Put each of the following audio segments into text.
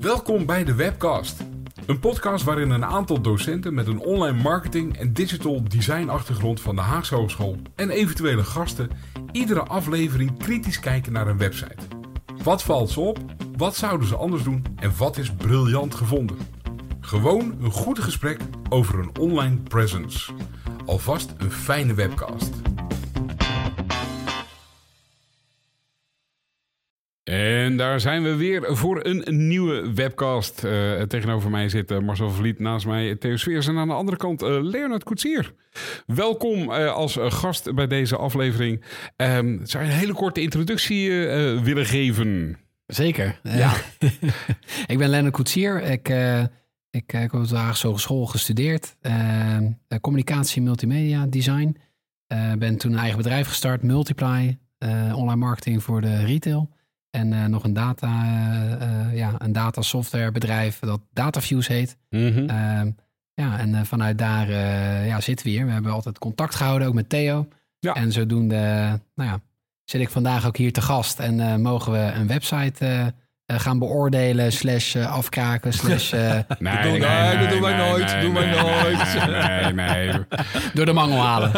Welkom bij de Webcast. Een podcast waarin een aantal docenten met een online marketing en digital design achtergrond van de Haagse Hogeschool en eventuele gasten iedere aflevering kritisch kijken naar een website. Wat valt ze op? Wat zouden ze anders doen? En wat is briljant gevonden? Gewoon een goed gesprek over een online presence. Alvast een fijne webcast. En daar zijn we weer voor een nieuwe webcast. Tegenover mij zit Marcel Vliet, naast mij Theo Sweers en aan de andere kant Leonard Koetsier. Welkom als gast bij deze aflevering. Zou je een hele korte introductie willen geven? Zeker. Ja. Ik ben Leonard Koetsier. Ik heb op de Haagse Hogeschool gestudeerd. Communicatie, multimedia, design. Ben toen een eigen bedrijf gestart, Multiply. Online marketing voor de retail. En nog een data software bedrijf dat DataViews heet. Mm-hmm. En vanuit daar zitten we hier. We hebben altijd contact gehouden, ook met Theo. Ja. En zodoende zit ik vandaag ook hier te gast. En mogen we een website gaan beoordelen, /afkraken, / dat doen wij nooit. Nee. Door de mangel halen.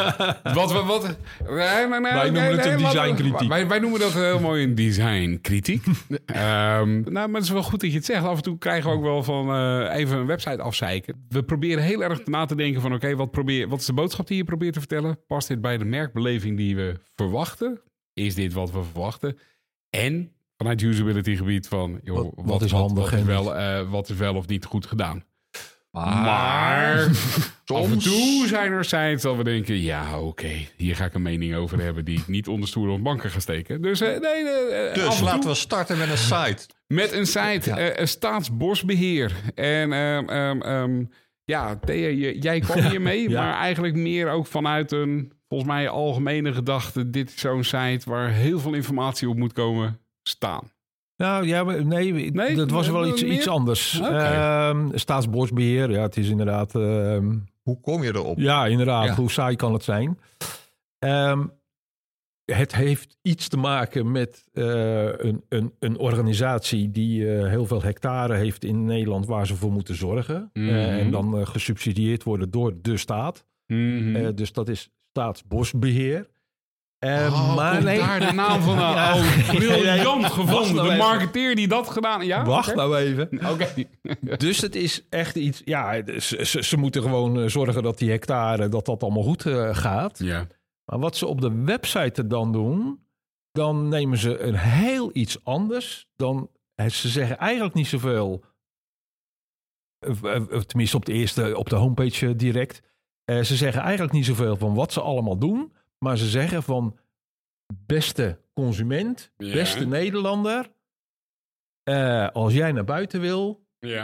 Wij noemen het een designkritiek. Wij noemen dat heel mooi een designkritiek. Maar het is wel goed dat je het zegt. Af en toe krijgen we ook wel van even een website afzeiken. We proberen heel erg na te denken van oké, wat is de boodschap die je probeert te vertellen? Past dit bij de merkbeleving die we verwachten? Is dit wat we verwachten? En vanuit usability gebied van wat is handig en wat is wel of niet goed gedaan. Maar soms af en toe zijn er sites dat we denken, hier ga ik een mening over hebben die ik niet onder stoelen of banken ga steken. Dus laten we starten met een site. Met een site, Staatsbosbeheer. En Thea, jij kwam hier mee, maar eigenlijk meer ook vanuit een volgens mij algemene gedachte. Dit is zo'n site waar heel veel informatie op moet komen staan. Nou ja, nee, dat was wel iets anders. Okay. Staatsbosbeheer, het is inderdaad... hoe kom je erop? Ja, inderdaad, hoe saai kan het zijn? Het heeft iets te maken met een organisatie die heel veel hectare heeft in Nederland waar ze voor moeten zorgen. Mm-hmm. En dan gesubsidieerd worden door de staat. Mm-hmm. Dus dat is Staatsbosbeheer. Maar daar de naam van briljant gevonden. De marketeer die dat gedaan. Ja? Wacht nou even. Okay. Dus het is echt iets. Ja, ze moeten gewoon zorgen dat die hectare dat allemaal goed gaat. Ja. Maar wat ze op de website dan doen, dan nemen ze een heel iets anders. Ze zeggen eigenlijk niet zoveel. Tenminste op de homepage direct. Ze zeggen eigenlijk niet zoveel van wat ze allemaal doen. Maar ze zeggen van beste consument, beste Nederlander, als jij naar buiten wil,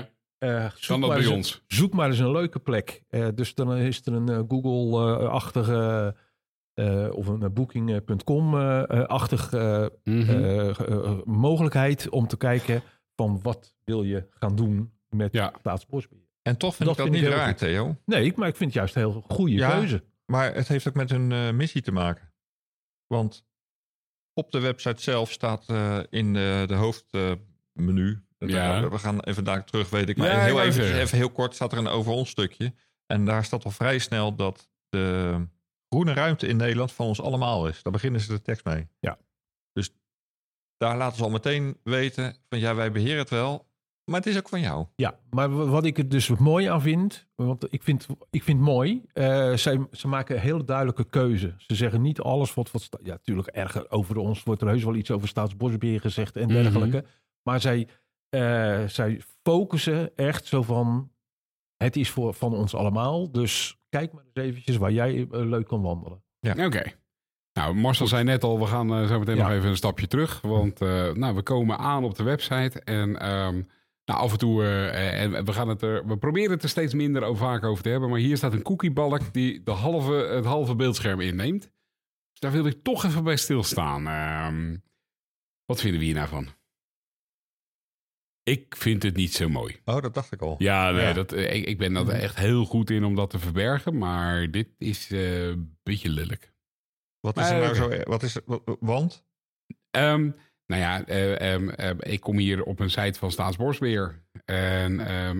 zoek maar eens een leuke plek. Dus dan is er een Google-achtige of een Booking.com-achtig mogelijkheid om te kijken van wat wil je gaan doen met Staatsbosbeheer. En toch vind ik dat niet raar, Theo. Nee, maar ik vind het juist een heel goede keuze. Maar het heeft ook met hun missie te maken. Want op de website zelf staat in de hoofdmenu. We gaan even daar terug, weet ik. Maar even heel kort staat er een over ons stukje. En daar staat al vrij snel dat de groene ruimte in Nederland van ons allemaal is. Daar beginnen ze de tekst mee. Ja. Dus daar laten ze al meteen weten van wij beheren het wel. Maar het is ook van jou. Ja, maar wat ik er dus mooi aan vind, want ik vind het mooi. Ze maken een hele duidelijke keuze. Ze zeggen niet alles wat natuurlijk erger over ons wordt er heus wel iets over Staatsbosbeheer gezegd en dergelijke. Mm-hmm. Maar zij focussen echt zo van, het is van ons allemaal. Dus kijk maar eens eventjes waar jij leuk kan wandelen. Ja. Oké. Nou, Marcel zei net al, we gaan zo meteen nog even een stapje terug. Want we komen aan op de website en af en toe, en we proberen het er steeds minder vaak over te hebben. Maar hier staat een cookiebalk die het halve beeldscherm inneemt. Dus daar wil ik toch even bij stilstaan. Wat vinden we hier nou van? Ik vind het niet zo mooi. Oh, dat dacht ik al. Ja, ik ben er echt heel goed in om dat te verbergen. Maar dit is een beetje lelijk. Wat is er nou zo? Wat is het? Want? Nou ja, ik kom hier op een site van Staatsbosbeheer. En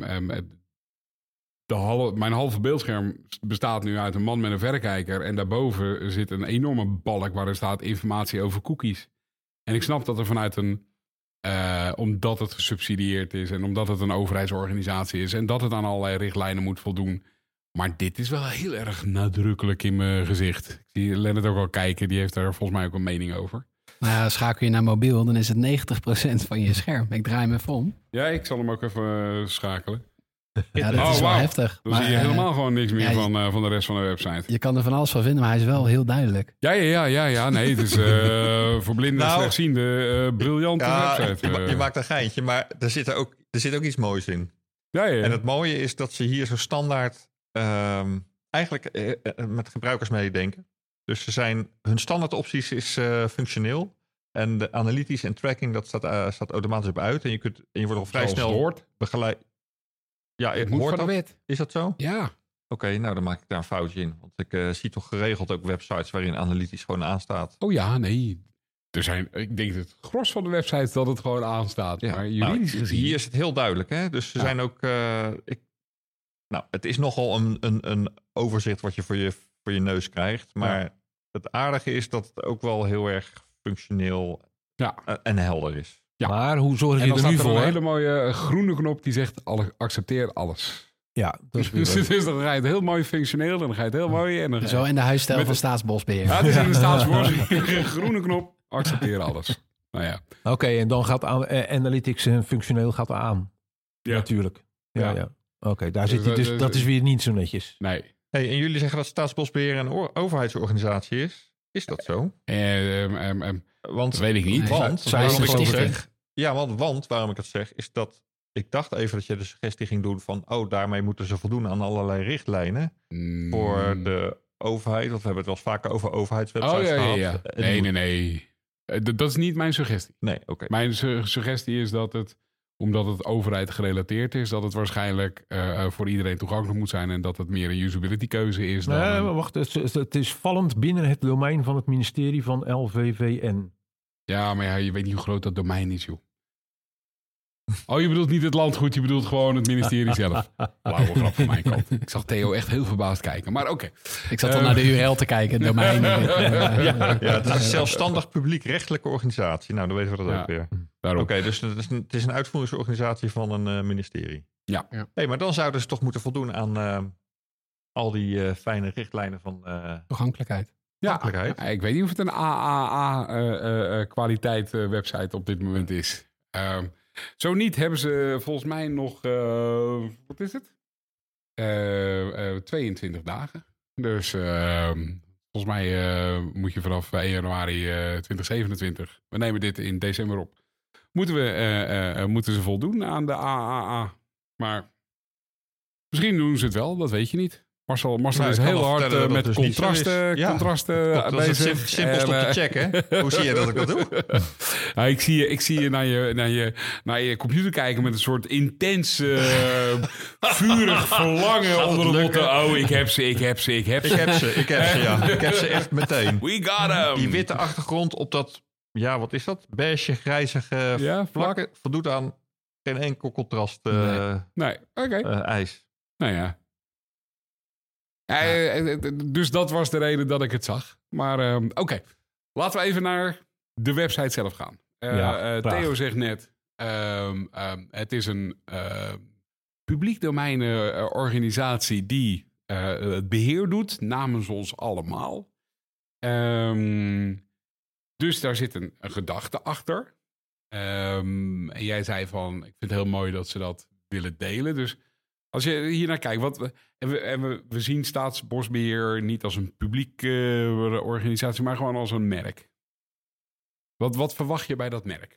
mijn halve beeldscherm bestaat nu uit een man met een verrekijker. En daarboven zit een enorme balk waarin staat informatie over cookies. En ik snap dat er vanuit omdat het gesubsidieerd is en omdat het een overheidsorganisatie is en dat het aan allerlei richtlijnen moet voldoen. Maar dit is wel heel erg nadrukkelijk in mijn gezicht. Ik zie Lennart ook al kijken, die heeft daar volgens mij ook een mening over. Nou ja, schakel je naar mobiel, dan is het 90% van je scherm. Ik draai hem even om. Ja, ik zal hem ook even schakelen. Ja, dat is wel heftig. Dan zie je helemaal gewoon niks meer van de rest van de website. Je kan er van alles van vinden, maar hij is wel heel duidelijk. Ja. Nee, het is voor blinden en slechtzienden briljante website. Je maakt een geintje, maar er zit ook iets moois in. Ja. En het mooie is dat ze hier zo standaard eigenlijk met gebruikers meedenken. Dus hun standaard opties is functioneel. En de analytisch en tracking, dat staat automatisch op uit. En je wordt al vrij snel begeleid. Ja, het moet van de wet. Is dat zo? Ja. Oké, nou dan maak ik daar een foutje in. Want ik zie toch geregeld ook websites waarin analytisch gewoon aanstaat. Oh ja, nee. Ik denk het gros van de websites dat het gewoon aanstaat. Ja, maar juridisch gezien... Hier is het heel duidelijk. Hè? Dus ze zijn ook... het is nogal een overzicht wat je voor je neus krijgt. Maar het aardige is dat het ook wel heel erg functioneel en helder is. Ja. Maar hoe zorg je er nu voor? En dan staat er een hele mooie groene knop die zegt accepteer alles. Ja, dat is dus dan ga je het heel mooi functioneel en dan ga je het heel mooi. En dan zo in de huisstijl van Staatsbosbeheer. Ja, het is in de Staatsbosbeheer. Groene knop, accepteer alles. Nou ja. Oké, en dan gaat analytics en functioneel gaat aan. Ja. Natuurlijk. Ja. Oké, daar zit hij dus. Dat is weer niet zo netjes. Nee. Hey, en jullie zeggen dat Staatsbosbeheer een overheidsorganisatie is. Is dat zo? Want dat weet ik niet. Waarom ik het zeg, is dat ik dacht even dat je de suggestie ging doen van, daarmee moeten ze voldoen aan allerlei richtlijnen voor de overheid. Want we hebben het wel eens vaker over overheidswebsites gehad. Ja. Nee. Dat is niet mijn suggestie. Nee, oké. Mijn suggestie is dat omdat het overheid gerelateerd is, dat het waarschijnlijk voor iedereen toegankelijk moet zijn en dat het meer een usability keuze is. Nee, maar wacht. Het is vallend binnen het domein van het ministerie van LVVN. Ja, maar je weet niet hoe groot dat domein is, joh. Oh, je bedoelt niet het landgoed, je bedoelt gewoon het ministerie zelf. Blauwe grap van mijn kant. Ik zag Theo echt heel verbaasd kijken, maar oké. Ik zat al naar de URL te kijken, het domein. Het is een zelfstandig publiek-rechtelijke organisatie. Nou, dan weten we dat ook weer. Oké, dus het is een uitvoeringsorganisatie van een ministerie. Ja. Hey, maar dan zouden ze toch moeten voldoen aan al die fijne richtlijnen van... toegankelijkheid. Ja, ik weet niet of het een AAA-kwaliteit website op dit moment is. Zo niet hebben ze volgens mij nog, wat is het? 22 dagen. Dus volgens mij moet je vanaf 1 januari 2027, we nemen dit in december op, moeten ze voldoen aan de AAA. Maar misschien doen ze het wel, dat weet je niet. Marcel is heel hard met dus contrasten bezig. Dat is simpelst op te checken. Hoe zie je dat ik dat doe? Ik zie je naar je computer kijken met een soort intens, vurig verlangen onder de motto. Oh, ik heb ze. Ik heb ze echt meteen. We got them. Die witte achtergrond op dat, wat is dat? Beige, grijzige vlakken voldoet aan geen enkel contrast ijs. Nou ja. Dus dat was de reden dat ik het zag. Maar oké. Laten we even naar de website zelf gaan. Theo zegt net, het is een publiek domein organisatie die het beheer doet namens ons allemaal. Dus daar zit een gedachte achter. En jij zei van, ik vind het heel mooi dat ze dat willen delen. Dus als je hier naar kijkt, we zien Staatsbosbeheer niet als een publieke organisatie, maar gewoon als een merk. Wat verwacht je bij dat merk?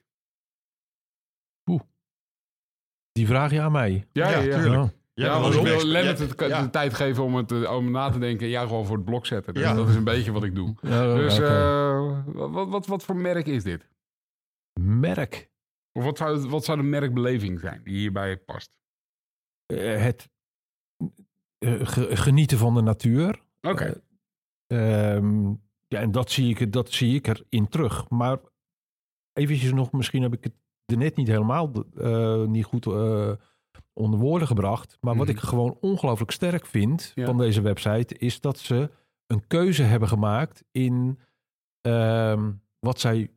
Die vraag je aan mij. Ja, tuurlijk. Ja, want ik wil Lennart de tijd geven om na te denken. Ja, gewoon voor het blok zetten. Dus dat is een beetje wat ik doe. Dus wat voor merk is dit? Merk? Of wat zou de merkbeleving zijn die hierbij past? Het genieten van de natuur. Oké. En dat zie ik erin terug. Maar eventjes nog, misschien heb ik het er net niet helemaal niet goed onder woorden gebracht. Maar wat ik gewoon ongelooflijk sterk vind van deze website, is dat ze een keuze hebben gemaakt in wat zij...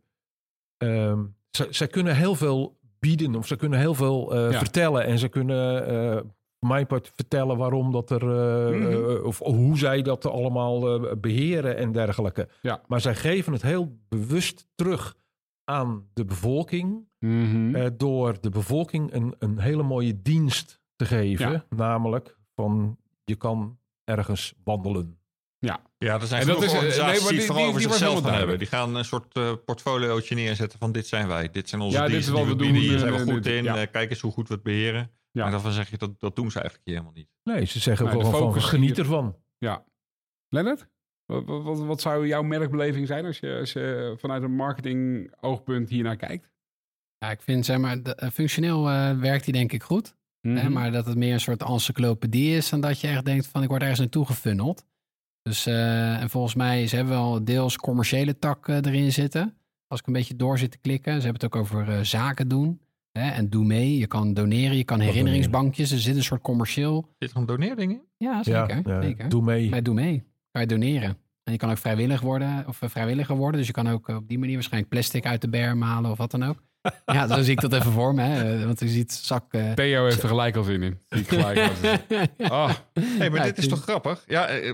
zij kunnen heel veel bieden, of ze kunnen heel veel vertellen. En ze kunnen voor mijn part vertellen waarom dat er... of hoe zij dat allemaal beheren en dergelijke. Ja. Maar zij geven het heel bewust terug aan de bevolking. Door de bevolking een hele mooie dienst te geven. Ja. Namelijk van, je kan ergens wandelen. Ja, er zijn genoeg organisaties die vooral over zichzelf gaan hebben. Die gaan een soort portfoliootje neerzetten van dit zijn wij. Dit zijn onze diensten die we bieden. Hier zijn we goed in. Kijk eens hoe goed we het beheren. Ja. En dan zeg je, dat doen ze eigenlijk helemaal niet. Nee, ze zeggen gewoon van geniet ervan. Ja. Lennart? Wat zou jouw merkbeleving zijn als je vanuit een marketing oogpunt hiernaar kijkt? Ja, ik vind, functioneel werkt die denk ik goed. Hè, maar dat het meer een soort encyclopedie is dan dat je echt denkt van ik word ergens naartoe gefunneld. Dus en volgens mij, ze hebben wel deels commerciële tak erin zitten. Als ik een beetje door zit te klikken. Ze hebben het ook over zaken doen. Hè, en doe mee. Je kan doneren. Je kan herinneringsbankjes. Er zit een soort commercieel. Zit er een doneerdingen? Ja, zeker. Ja, zeker. Doe mee. Bij Doe mee. Kan je doneren. En je kan ook vrijwilliger worden. Dus je kan ook op die manier waarschijnlijk plastic uit de berm halen of wat dan ook. Ja, zo zie ik dat even voor me. Hè. Want je ziet zak... Theo heeft er gelijk al zin in. Zie ik gelijk al Hey, maar dit is toch grappig? Ja,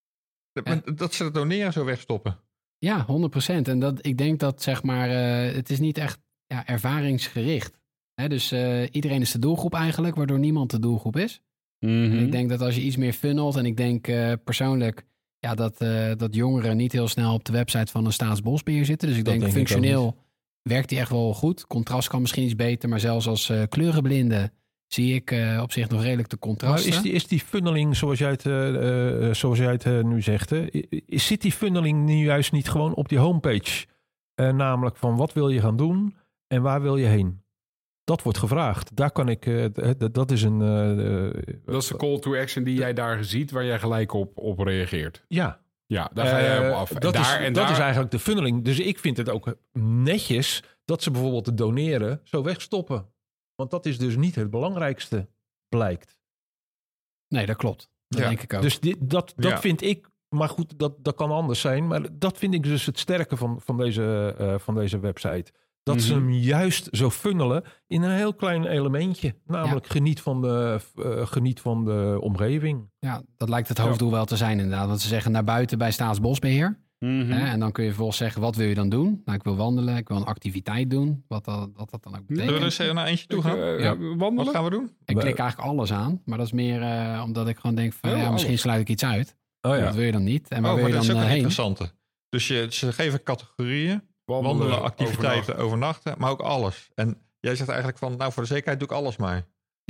dat ze het doneren zo wegstoppen. Ja, 100%. En ik denk dat, het is niet echt ervaringsgericht. Hè, dus iedereen is de doelgroep eigenlijk, waardoor niemand de doelgroep is. En ik denk dat als je iets meer funnelt, en ik denk persoonlijk dat jongeren niet heel snel op de website van een staatsbosbeheer zitten. Dus ik denk functioneel werkt die echt wel goed. Contrast kan misschien iets beter, maar zelfs als kleurenblinde zie ik op zich nog redelijk de contrasten. Maar is die funneling, zoals jij het nu zegt, zit die funneling nu juist niet gewoon op die homepage? Namelijk van wat wil je gaan doen en waar wil je heen? Dat wordt gevraagd. Daar kan ik, dat is een... dat is de call to action die jij daar ziet, waar jij gelijk op reageert. Ja. Ja, daar ga jij op af. Dat is eigenlijk de funneling. Dus ik vind het ook netjes dat ze bijvoorbeeld het doneren zo wegstoppen. Want dat is dus niet het belangrijkste, blijkt. Nee, dat klopt. Dat denk ik ook. Dus dat vind ik, maar goed, dat kan anders zijn. Maar dat vind ik dus het sterke van deze website. Dat ze hem juist zo funnelen in een heel klein elementje. Namelijk geniet van de omgeving. Ja, dat lijkt het hoofddoel wel te zijn inderdaad. Want ze zeggen naar buiten bij Staatsbosbeheer. En dan kun je vervolgens zeggen, wat wil je dan doen? Nou, ik wil wandelen, ik wil een activiteit doen. Wat dat dan ook betekent. Zullen we eens naar eentje toe gaan? Wandelen? Wat gaan we doen? Ik klik eigenlijk alles aan. Maar dat is meer omdat ik gewoon denk van, misschien sluit ik iets uit. Wat wil je dan niet? En waar wil je dan heen? Dat is ook een interessante. Dus ze geven categorieën. Wandelen, activiteiten, overnachten, maar ook alles. En jij zegt eigenlijk van, nou voor de zekerheid doe ik alles maar.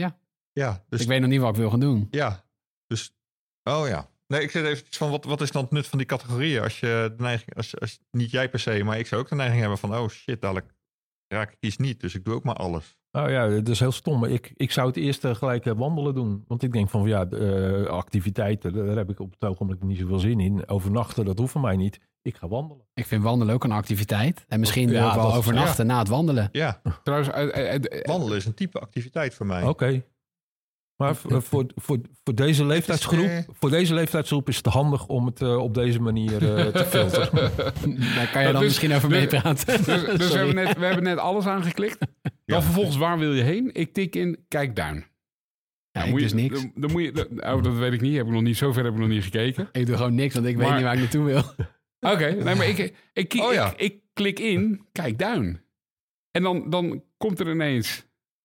Ja. Dus ik weet nog niet wat ik wil gaan doen. Ja, dus, Nee, ik zit even van, wat is dan het nut van die categorieën? Als je de neiging, als niet jij per se, maar ik zou ook de neiging hebben van, oh shit, dadelijk raak ik iets niet. Dus ik doe ook maar alles. Oh ja, dat is heel stom. Ik zou het eerst gelijk wandelen doen. Want ik denk van, activiteiten, daar heb ik op het ogenblik niet zoveel zin in. Overnachten, dat hoeft van mij niet. Ik ga wandelen. Ik vind wandelen ook een activiteit. En misschien wil ik wel overnachten na het wandelen. Ja. Trouwens, wandelen is een type activiteit voor mij. Oké. Maar voor deze leeftijdsgroep is het handig om het op deze manier te filteren. Daar kan je dan misschien over meepraten. Dus we hebben net alles aangeklikt. Dan vervolgens, waar wil je heen? Ik tik in Kijkduin. Ja, ik dus niks. Dan moet je, dat weet ik niet. Zover heb ik nog niet gekeken. Ik doe gewoon niks, want ik weet niet waar ik naartoe wil. Oké, nee, maar ik klik in Kijkduin. En dan komt er ineens...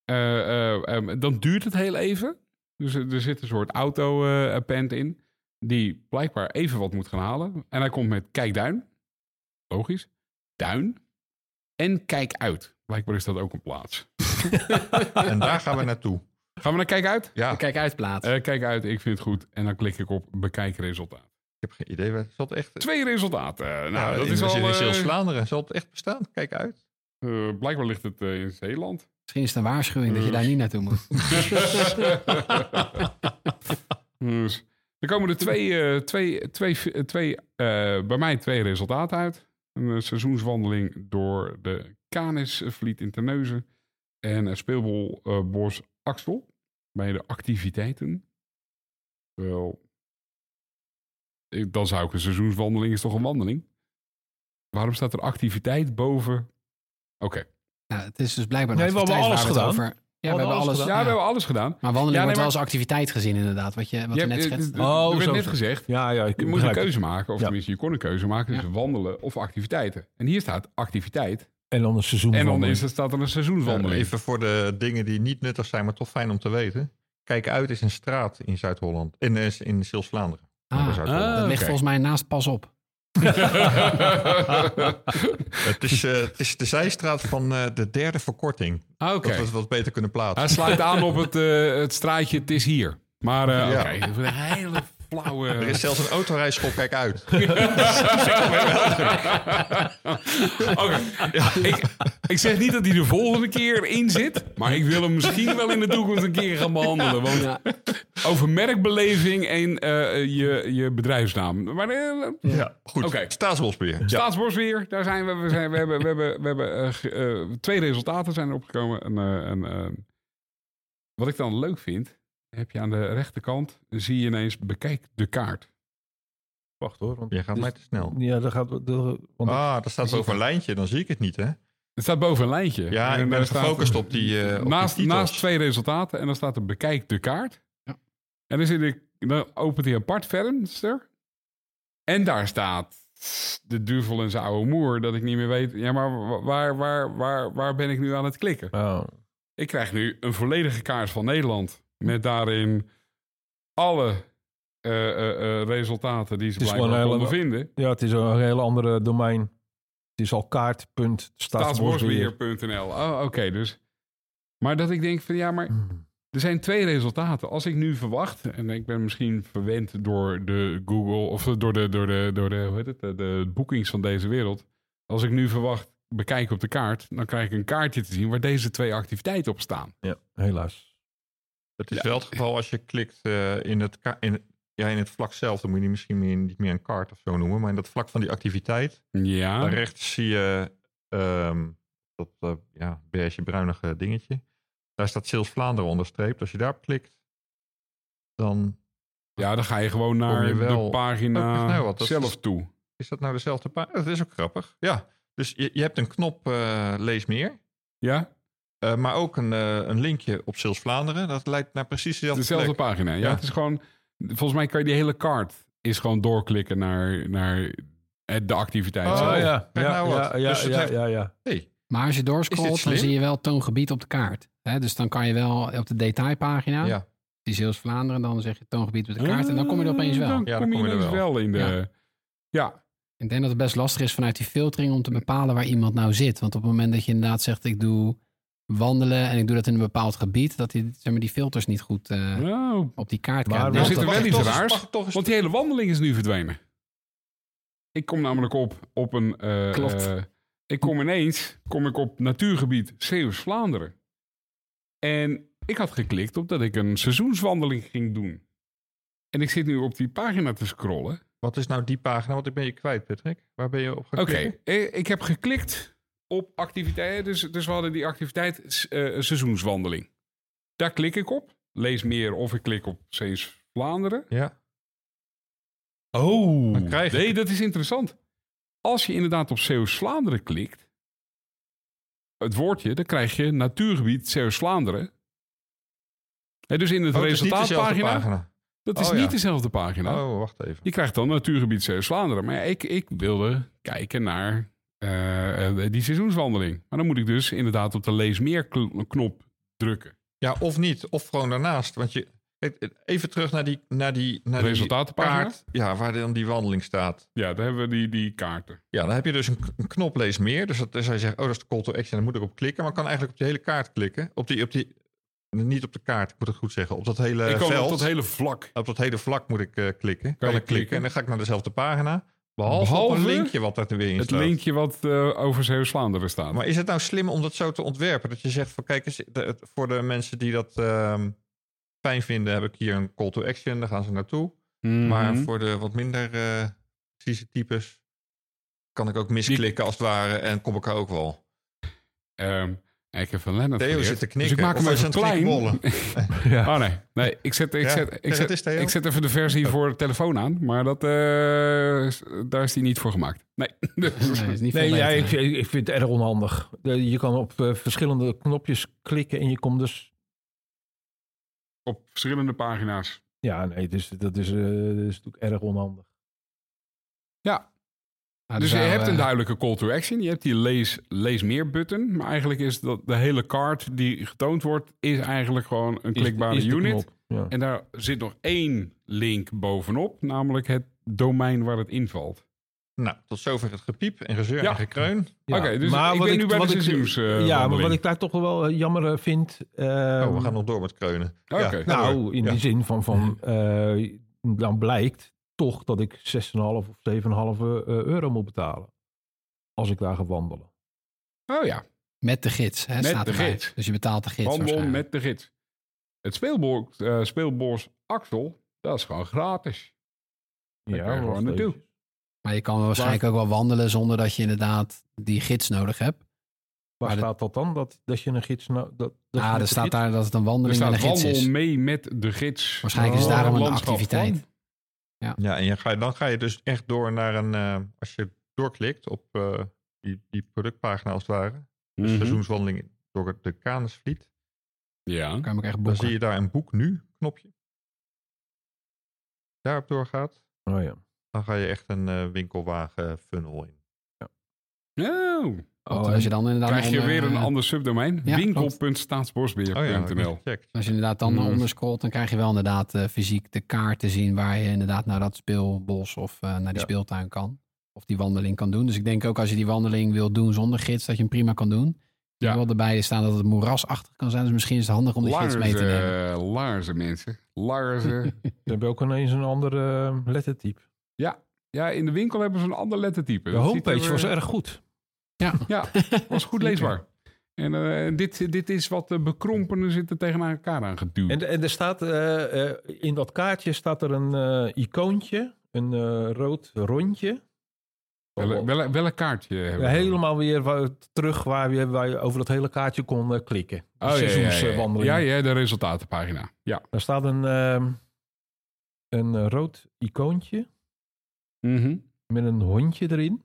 dan duurt het heel even. Dus er zit een soort autopent in. Die blijkbaar even wat moet gaan halen. En hij komt met Kijkduin. Logisch. Duin. En Kijk uit. Blijkbaar is dat ook een plaats. En daar gaan we naartoe. Gaan we naar Kijk uit? Ja. De Kijk uit plaats. Kijk uit, ik vind het goed. En dan klik ik op bekijk resultaat. Ik heb geen idee. Zal het echt... 2 resultaten. Dat is al... in Zeeuws-Vlaanderen. Zal het echt bestaan? Kijk uit. Blijkbaar ligt het in Zeeland. Misschien is het een waarschuwing dat je daar niet naartoe moet. Dus, er komen er bij mij twee resultaten uit. Een seizoenswandeling door de Canisvliet in Terneuzen. En speelbol Bos Axel. Bij de activiteiten. Wel, dan zou ik een seizoenswandeling is toch een wandeling? Waarom staat er activiteit boven? Oké. Nou, het is dus blijkbaar we hebben alles gedaan. We hebben alles gedaan. Maar wandeling wordt wel als activiteit gezien inderdaad. Wat je net schetst. Er werd net gezegd. Je moet een keuze maken. Of tenminste, je kon een keuze maken. Dus wandelen of activiteiten. En hier staat activiteit. En dan een seizoenswandeling. En dan staat er een seizoenswandeling. Even voor de dingen die niet nuttig zijn, maar toch fijn om te weten. Kijk uit is een straat in Zuid-Holland. In Zeeuws-Vlaanderen. Dat ligt volgens mij naast Pas Op. Het is de zijstraat van de derde verkorting. Dat we het wat beter kunnen plaatsen. Hij sluit aan op het straatje Het is hier. Maar een hele flauwe... Er is zelfs een autorijschool, kijk uit. Ik zeg niet dat hij de volgende keer in zit. Maar ik wil hem misschien wel in de toekomst een keer gaan behandelen. Want over merkbeleving en je bedrijfsnaam. Maar, goed. Staatsbosbeheer. Staatsbosbeheer, daar zijn we. We hebben 2 resultaten zijn erop gekomen. Wat ik dan leuk vind... heb je aan de rechterkant, zie je ineens, bekijk de kaart. Wacht hoor. Want jij gaat mij te snel. Ja, dat gaat... daar staat boven een lijntje, dan zie ik het niet, hè? Het staat boven een lijntje. Ja, ik ben gefocust op die naast 2 resultaten en dan staat er bekijk de kaart. Ja. En dan opent hij apart venster. En daar staat de duvel en zijn oude moer, dat ik niet meer weet. Ja, maar waar ben ik nu aan het klikken? Oh. Ik krijg nu een volledige kaart van Nederland. Met daarin alle resultaten die ze blijkbaar konden vinden. Ja, het is een hele andere domein. Het is al kaart.staatsbosbeheer.nl. Oké, dus. Maar dat ik denk van maar er zijn 2 resultaten. Als ik nu verwacht, en ik ben misschien verwend door de Google of door de boekings van deze wereld. Als ik nu verwacht, bekijk op de kaart, dan krijg ik een kaartje te zien waar deze 2 activiteiten op staan. Ja, helaas. Het is wel het geval als je klikt in het vlak zelf. Dan moet je misschien niet meer een kaart of zo noemen. Maar in dat vlak van die activiteit. Ja. Daar rechts zie je dat beige bruinige dingetje. Daar staat Zeeuws-Vlaanderen onderstreept. Als je daarop klikt, dan... Ja, dan ga je gewoon naar de pagina zelf toe. Is dat nou dezelfde pagina? Dat is ook grappig. Ja, dus je hebt een knop lees meer. Ja. Maar ook een linkje op Zeeuws-Vlaanderen. Dat leidt naar precies dezelfde pagina. Ja, het is gewoon... Volgens mij kan je die hele kaart is gewoon doorklikken naar de activiteit. Oh ja. Hey, maar als je doorscrollt, dan zie je wel toongebied op de kaart. Dus dan kan je wel op de detailpagina... Ja. Die Zeeuws-Vlaanderen, dan zeg je toongebied op de kaart... en dan kom je er opeens wel. Dan kom je er wel in de... Ja. Ik denk dat het best lastig is vanuit die filtering... om te bepalen waar iemand nou zit. Want op het moment dat je inderdaad zegt... ik doe wandelen en ik doe dat in een bepaald gebied... dat die filters niet goed op die kaart krijgen. Maar er zit er wel iets raars, want die hele wandeling is nu verdwenen. Ik kom namelijk op een... Klopt. Ik kom op natuurgebied Zeeuws-Vlaanderen. En ik had geklikt op dat ik een seizoenswandeling ging doen. En ik zit nu op die pagina te scrollen. Wat is nou die pagina? Want ik ben je kwijt, Patrick. Waar ben je op geklikt? Oké, ik heb geklikt op activiteiten. Dus we hadden die activiteit seizoenswandeling. Daar klik ik op. Lees meer of ik klik op Zeeuws-Vlaanderen. Ja. Oh, nee, dat is interessant. Als je inderdaad op Zeeuws-Vlaanderen klikt, het woordje, dan krijg je natuurgebied Zeeuws-Vlaanderen. Dus in het resultaatpagina. Dat is niet dezelfde pagina. Oh, wacht even. Je krijgt dan natuurgebied Zeeuws-Vlaanderen. Maar ik wilde kijken naar die seizoenswandeling. Maar dan moet ik dus inderdaad op de lees meer knop drukken. Ja, of niet. Of gewoon daarnaast. Want even terug naar die resultatenpagina. Kaart. Ja, waar dan die wandeling staat. Ja, daar hebben we die kaarten. Ja, dan heb je dus een knop lees meer. Dus dat zou je zeggen, dat is de call to action. Dan moet ik op klikken. Maar ik kan eigenlijk op die hele kaart klikken. Niet op de kaart, ik moet het goed zeggen. Op dat hele ik kan veld. Op dat hele vlak. Op dat hele vlak moet ik klikken. Kan ik klikken. En dan ga ik naar dezelfde pagina. Behalve op een linkje wat daar weer in staat. Het linkje wat over Zeeuws-Vlaanderen staat. Maar is het nou slim om dat zo te ontwerpen? Dat je zegt van kijk eens, voor de mensen die dat fijn vinden, heb ik hier een call to action. Daar gaan ze naartoe. Mm-hmm. Maar voor de wat minder precieze types kan ik ook misklikken als het ware en kom ik er ook wel. Ik heb van Lennart Theo zit te knikken. Dus ik maak hem even klein. Ja. Oh nee. Ik zet even de versie voor de telefoon aan. Maar daar is die niet voor gemaakt. Nee. Is niet ik vind het erg onhandig. Je kan op verschillende knopjes klikken en je komt dus... Op verschillende pagina's. Ja, nee, dat is natuurlijk erg onhandig. Ja. Dus je hebt een duidelijke call to action. Je hebt die lees meer button. Maar eigenlijk is dat de hele kaart die getoond wordt... is eigenlijk gewoon een klikbare unit. Ja. En daar zit nog 1 link bovenop. Namelijk het domein waar het invalt. Nou, tot zover het gepiep en gezeur en gekreun. Ja. Oké, dus maar ik ben nu bij de seizoens. Maar wat ik daar toch wel jammer vind... we gaan nog door met kreunen. Okay. Nou, in die zin van dan blijkt... toch dat ik 6,5 of 7,5 euro moet betalen. Als ik daar ga wandelen. Oh ja. Met de gids. Hè, met de gids. Dus je betaalt de gids. Wandel met de gids. Het speelbos Axel, dat is gewoon gratis. Daar kan je gewoon naartoe. Maar je kan waarschijnlijk ook wel wandelen zonder dat je inderdaad die gids nodig hebt. Waar staat dat dan? Dat je een gids... er staat daar dat het een wandeling met een gids is. Wandel mee met de gids. Waarschijnlijk is het daarom een activiteit. Ja, en dan ga je dus echt door naar een... als je doorklikt op die productpagina als het ware. Dus seizoenswandeling door de Kanisvliet. Ja. Kan ik echt boeken. Dan zie je daar een boek nu knopje. Daarop doorgaat. Oh ja. Dan ga je echt een winkelwagen funnel in. Ja. Als je dan inderdaad krijg je weer een ander subdomein. Ja, winkel.staatsbosbeheer.nl. Als je inderdaad dan onder scrolt, dan krijg je wel inderdaad fysiek de kaart te zien waar je inderdaad naar dat speelbos of naar die speeltuin kan. Of die wandeling kan doen. Dus ik denk ook als je die wandeling wil doen zonder gids, dat je hem prima kan doen. Ja. Er wil erbij staan dat het moerasachtig kan zijn. Dus misschien is het handig om de gids mee te nemen. Laarzen mensen. Laarzen. Ze hebben ook ineens een ander lettertype. Ja, in de winkel hebben ze een ander lettertype. De homepage was erg goed. Ja, was goed leesbaar. En dit is wat de bekrompenen zitten tegen elkaar aangeduwd. En er staat in dat kaartje staat er een icoontje, een rood rondje. Welk kaartje hebben we? Helemaal weer terug waar je over dat hele kaartje kon klikken. Seizoenswandeling. Ja, de resultatenpagina. Ja. Daar staat een rood icoontje met een hondje erin.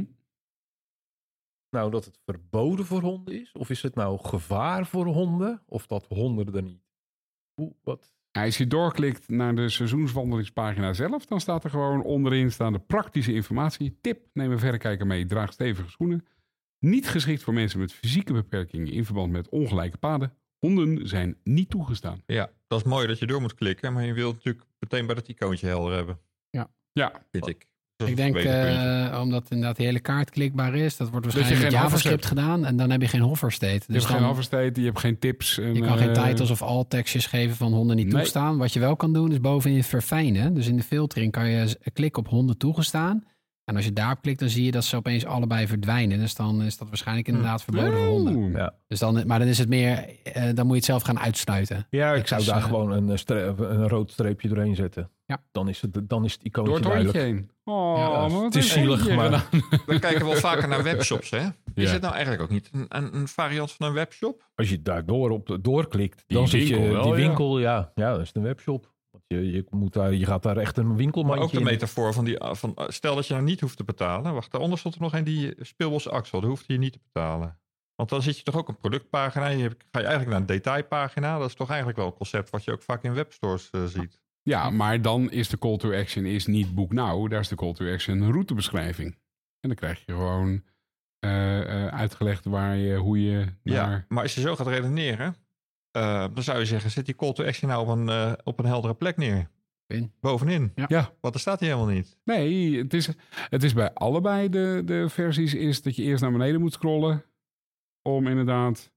Nou, dat het verboden voor honden is? Of is het nou gevaar voor honden? Of dat honden er niet? Wat? Als je doorklikt naar de seizoenswandelingspagina zelf, dan staat er gewoon onderin de praktische informatie. Tip, neem een verrekijker mee, draag stevige schoenen. Niet geschikt voor mensen met fysieke beperkingen in verband met ongelijke paden. Honden zijn niet toegestaan. Ja, dat is mooi dat je door moet klikken, maar je wilt natuurlijk meteen bij dat icoontje helder hebben. Ja. Vind ik. Ik denk, omdat inderdaad de hele kaart klikbaar is, dat wordt waarschijnlijk met JavaScript gedaan en dan heb je geen hover state. Je hebt geen hover state, je hebt geen tips. Je kan geen titles of alt tekstjes geven van honden niet toestaan. Wat je wel kan doen is bovenin verfijnen. Dus in de filtering kan je klikken op honden toegestaan. En als je daarop klikt, dan zie je dat ze opeens allebei verdwijnen. Dus dan is dat waarschijnlijk inderdaad verboden voor honden. Ja. Dus maar dan is het meer, dan moet je het zelf gaan uitsluiten. Ja, ik zou daar gewoon een rood streepje doorheen zetten. Ja. Dan is het icoontje door het duidelijk. Heen. Het is zielig, maar... We kijken wel vaker naar webshops, hè? Is het nou eigenlijk ook niet een variant van een webshop? Als je daar doorklikt, dan zit je die winkel, ja, dat is een webshop. Je gaat daar echt een winkelmandje maar ook de metafoor van stel dat je nou niet hoeft te betalen. Wacht, daaronder stond er nog een die speelbos Axel. Daar hoeft je niet te betalen. Want dan zit je toch ook een productpagina. Ga je eigenlijk naar een detailpagina. Dat is toch eigenlijk wel een concept wat je ook vaak in webstores ziet. Ja, maar dan is de call to action niet boek nou. Daar is de call to action een routebeschrijving. En dan krijg je gewoon uitgelegd hoe je naar... Ja, maar als je zo gaat redeneren... dan zou je zeggen, zet die call to action nou op een heldere plek neer. Bovenin. Ja. Want er staat hij helemaal niet. Nee, het is bij allebei de versies is dat je eerst naar beneden moet scrollen. Om inderdaad...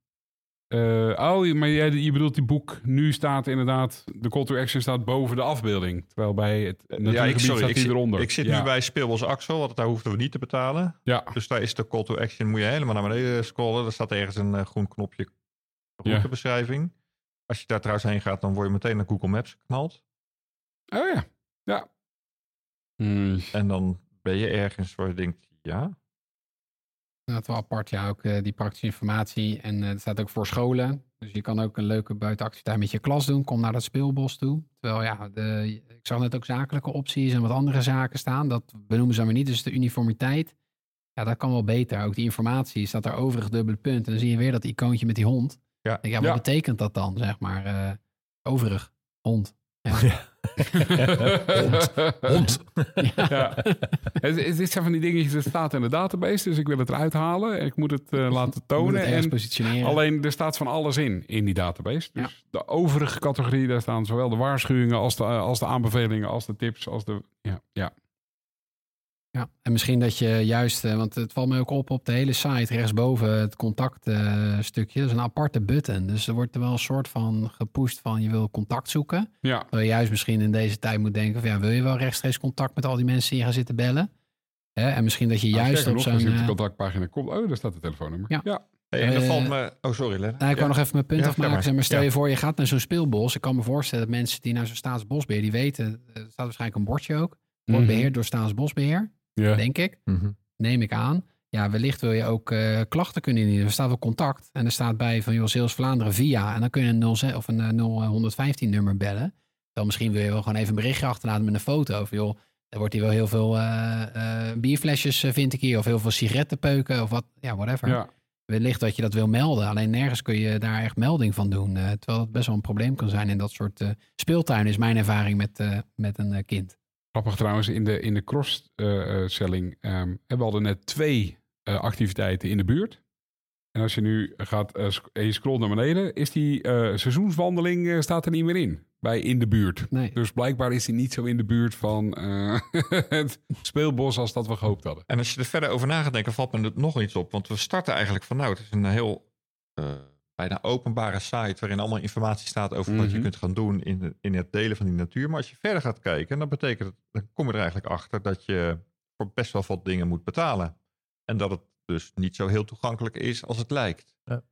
maar je bedoelt die boek. Nu staat inderdaad... De call to action staat boven de afbeelding. Terwijl bij het natuurgebied staat die eronder. Ik zit nu bij Speelbos Axel. Want daar hoefden we niet te betalen. Ja. Dus daar is de call to action. Moet je helemaal naar beneden scrollen. Er staat ergens een groen knopje. Routebeschrijving. Als je daar trouwens heen gaat, dan word je meteen naar Google Maps geknald. Oh ja. En dan ben je ergens waar je denkt, Ja. Dat wel apart, ja. Ook die praktische informatie. En het staat ook voor scholen. Dus je kan ook een leuke buitenactiviteit met je klas doen. Kom naar dat speelbos toe. Terwijl ja, ik zag net ook zakelijke opties en wat andere zaken staan. Dat benoemen ze maar niet. Dus de uniformiteit, ja, dat kan wel beter. Ook die informatie staat daar overig dubbele punt. En dan zie je weer dat icoontje met die hond. Ja. Ja, wat betekent dat dan, zeg maar? Overig, hond. Ja. Hond. Ja. Het zijn van die dingetjes, het staat in de database, dus ik wil het eruit halen. Ik moet het laten tonen. Het positioneren. Alleen er staat van alles in die database. Dus de overige categorie, daar staan zowel de waarschuwingen als de aanbevelingen, als de tips, als de... Ja, en misschien dat je juist, want het valt mij ook op de hele site, rechtsboven het contactstukje, dat is een aparte button. Dus er wordt er wel een soort van gepusht van je wil contact zoeken. Ja. Terwijl je juist misschien in deze tijd moet denken van ja, wil je wel rechtstreeks contact met al die mensen die je gaan zitten bellen? En misschien dat je juist op zo'n... Als je op de contactpagina komt, daar staat het telefoonnummer. Ja. Hey, en dan valt me... Oh, sorry, Len. Ik wou nog even mijn punt afmaken. Maar stel je voor, je gaat naar zo'n speelbos. Ik kan me voorstellen dat mensen die naar zo'n Staatsbosbeheer, die weten, er staat waarschijnlijk een bordje ook. Wordt beheerd door Staatsbosbeheer. Ja. Denk ik. Neem ik aan. Ja, wellicht wil je ook klachten kunnen indienen. Er staat wel contact. En er staat bij van Zeeuws-Vlaanderen via. En dan kun je een 0115 nummer bellen. Dan misschien wil je wel gewoon even een berichtje achterlaten met een foto. Of joh, er wordt hier wel heel veel bierflesjes vind ik hier. Of heel veel sigarettenpeuken. Of wat, ja, whatever. Ja. Wellicht dat je dat wil melden. Alleen nergens kun je daar echt melding van doen. Terwijl het best wel een probleem kan zijn in dat soort speeltuinen. Is mijn ervaring met een kind. Grappig trouwens, in de cross-selling we hadden net 2 activiteiten in de buurt. En als je nu gaat en je scrolt naar beneden, is die seizoenswandeling staat er niet meer in. Bij in de buurt. Nee. Dus blijkbaar is die niet zo in de buurt van het speelbos als dat we gehoopt hadden. En als je er verder over na gaat denken, valt me er nog iets op. Want we starten eigenlijk van het is een heel bijna openbare site waarin allemaal informatie staat over wat je kunt gaan doen in het delen van die natuur. Maar als je verder gaat kijken, dan kom je er eigenlijk achter dat je voor best wel wat dingen moet betalen. En dat het dus niet zo heel toegankelijk is als het lijkt. Ja.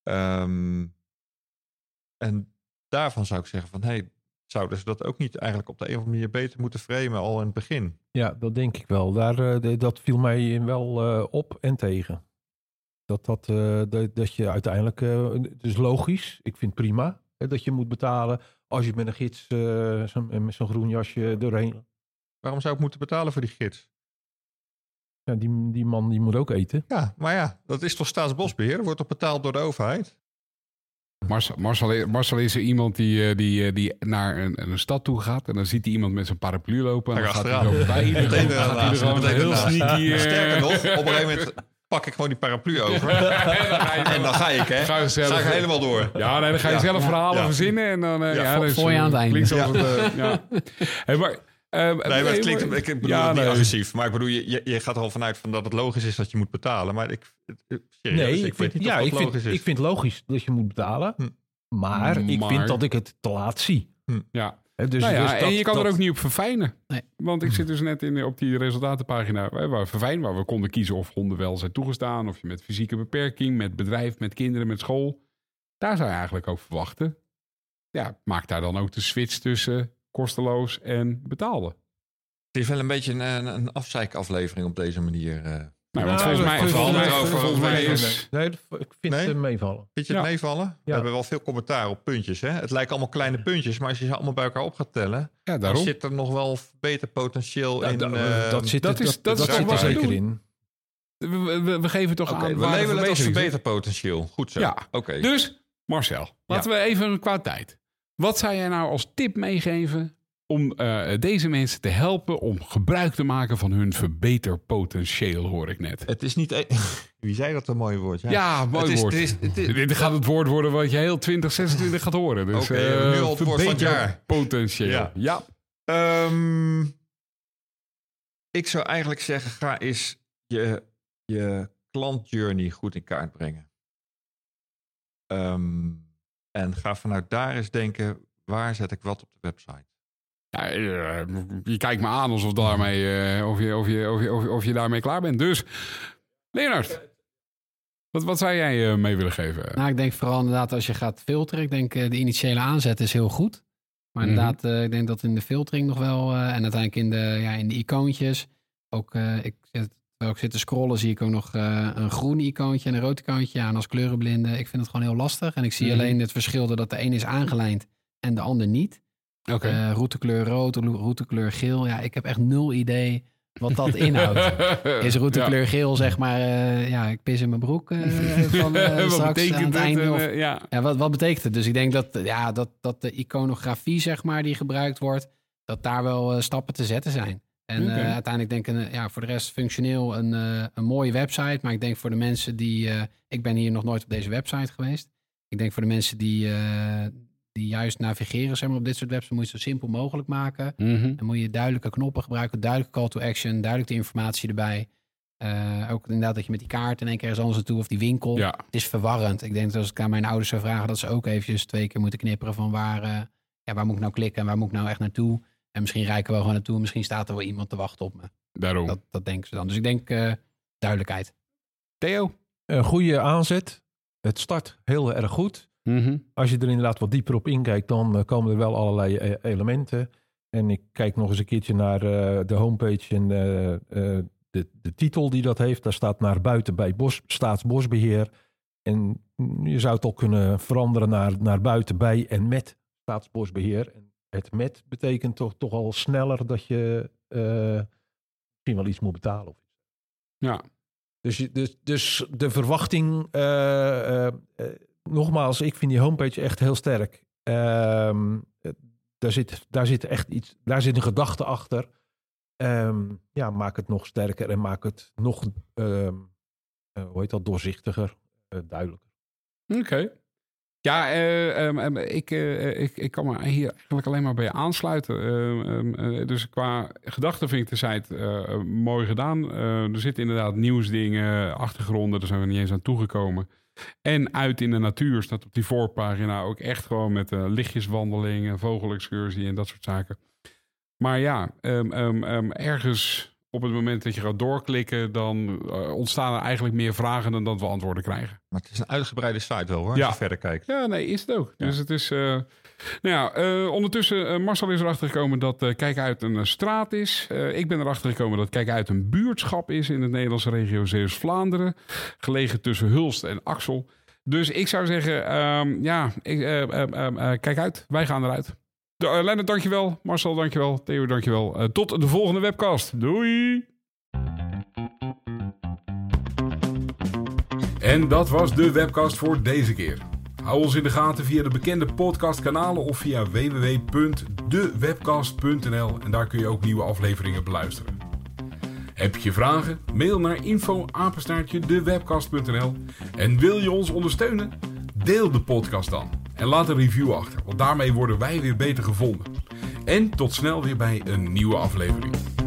En daarvan zou ik zeggen van, zouden ze dat ook niet eigenlijk op de een of andere manier beter moeten framen al in het begin? Ja, dat denk ik wel. Dat viel mij wel op en tegen. Dat je uiteindelijk, dus logisch, ik vind het prima dat je moet betalen als je met een gids met zo'n groen jasje doorheen. Waarom zou ik moeten betalen voor die gids? Ja, die man die moet ook eten. Ja, maar ja, dat is toch Staatsbosbeheer? Wordt toch betaald door de overheid? Marcel is er iemand die naar een stad toe gaat en dan ziet hij iemand met zijn paraplu lopen en dan gaat hij er voorbij. Heel sneaky. Sterker nog, op een gegeven moment pak ik gewoon die paraplu over. En dan ga ik, hè. Ga ik helemaal door. Ja, nee, dan ga je zelf verhalen verzinnen. En dan, voor je aan het einde. Maar het klinkt, ik bedoel het niet agressief. Maar ik bedoel, je gaat er al vanuit van dat het logisch is dat je moet betalen. Maar ik vind het logisch dat je moet betalen. Maar ik vind dat ik het te laat zie. Ja. Dus en je kan er ook niet op verfijnen. Nee. Want ik zit dus net op die resultatenpagina waar we konden kiezen of honden wel zijn toegestaan. Of je met fysieke beperking, met bedrijf, met kinderen, met school. Daar zou je eigenlijk ook verwachten. Ja, maak daar dan ook de switch tussen kosteloos en betaalde. Het is wel een beetje een afzeikaflevering op deze manier. Want volgens mij is... Nee, ik vind het meevallen. Vind je het meevallen? We hebben wel veel commentaar op puntjes. Hè? Het lijken allemaal kleine puntjes, maar als je ze allemaal bij elkaar op gaat tellen, dan zit er nog wel beter potentieel in. Dat zit er zeker in. We geven toch aan. We labelen het als verbeterpotentieel. Goed zo. Ja. Okay. Dus Marcel, laten we even qua tijd. Wat zou jij nou als tip meegeven om deze mensen te helpen om gebruik te maken van hun verbeterpotentieel, hoor ik net. Het is niet... Wie zei dat een mooi woord? Ja, mooi woord. Dit gaat het woord worden wat je heel 2026 gaat horen. Dus, nu al het woord van het jaar. Potentieel. Ja. Ik zou eigenlijk zeggen, ga eens je klantjourney goed in kaart brengen. En ga vanuit daar eens denken, waar zet ik wat op de website? Ja, je kijkt me aan alsof daarmee, of je daarmee klaar bent. Dus, Leonard, wat zou jij mee willen geven? Nou, ik denk vooral inderdaad als je gaat filteren. Ik denk de initiële aanzet is heel goed. Maar inderdaad, ik denk dat in de filtering nog wel... en uiteindelijk in de icoontjes. Ook, ik zit terwijl ik zit te scrollen, zie ik ook nog een groen icoontje en een rood icoontje. Ja, en als kleurenblinde, ik vind het gewoon heel lastig. En ik zie alleen het verschil dat de een is aangelijnd en de ander niet. Routekleur rood, routekleur geel. Ja, ik heb echt 0 idee wat dat inhoudt. Is routekleur geel, zeg maar, ik pis in mijn broek van wat straks aan het einde. Wat wat betekent het? Dus ik denk dat de iconografie, zeg maar, die gebruikt wordt, dat daar wel stappen te zetten zijn. En uiteindelijk denk ik, voor de rest functioneel een mooie website. Maar ik denk voor de mensen die... ik ben hier nog nooit op deze website geweest. Ik denk voor de mensen die juist navigeren, zeg maar, op dit soort websites, moet je het zo simpel mogelijk maken. Dan moet je duidelijke knoppen gebruiken, duidelijke call to action, duidelijk de informatie erbij. Ook inderdaad dat je met die kaart in één keer ergens anders naartoe of die winkel. Ja. Het is verwarrend. Ik denk dat als ik aan mijn ouders zou vragen, dat ze ook eventjes 2 keer moeten knipperen van waar moet ik nou klikken en waar moet ik nou echt naartoe. En misschien rijken we wel gewoon naartoe. Misschien staat er wel iemand te wachten op me. Daarom. Dat denken ze dan. Dus ik denk duidelijkheid. Theo? Een goede aanzet. Het start heel erg goed. Als je er inderdaad wat dieper op inkijkt, dan komen er wel allerlei elementen. En ik kijk nog eens een keertje naar de homepage en de titel die dat heeft. Daar staat naar buiten bij Staatsbosbeheer. En je zou het ook kunnen veranderen naar buiten bij en met Staatsbosbeheer. En het met betekent toch al sneller dat je misschien wel iets moet betalen. Ja. Dus de verwachting, nogmaals, ik vind die homepage echt heel sterk. Daar zit echt iets, daar zit een gedachte achter. Maak het nog sterker en maak het nog, doorzichtiger, duidelijker. Oké. Ja, ik kan me hier eigenlijk alleen maar bij aansluiten. Dus qua gedachten vind ik de site mooi gedaan. Er zitten inderdaad nieuwsdingen, achtergronden, daar zijn we niet eens aan toegekomen. En uit in de natuur staat op die voorpagina ook echt gewoon met lichtjeswandelingen, vogelexcursie en dat soort zaken. Maar ja, ergens op het moment dat je gaat doorklikken, dan ontstaan er eigenlijk meer vragen dan dat we antwoorden krijgen. Maar het is een uitgebreide site wel, hoor, als je verder kijkt. Ja, nee, is het ook. Ja. Dus het is... ondertussen, Marcel is erachter gekomen dat Kijk Uit een straat is. Ik ben erachter gekomen dat Kijk Uit een buurtschap is in de Nederlandse regio Zeeuws-Vlaanderen. Gelegen tussen Hulst en Axel. Dus ik zou zeggen, kijk uit. Wij gaan eruit. Lennart, dankjewel. Marcel, dankjewel. Theo, dankjewel. Tot de volgende webcast. Doei! En dat was de webcast voor deze keer. Hou ons in de gaten via de bekende podcastkanalen of via www.dewebcast.nl en daar kun je ook nieuwe afleveringen beluisteren. Heb je vragen? Mail naar info@dewebcast.nl en wil je ons ondersteunen? Deel de podcast dan en laat een review achter, want daarmee worden wij weer beter gevonden. En tot snel weer bij een nieuwe aflevering.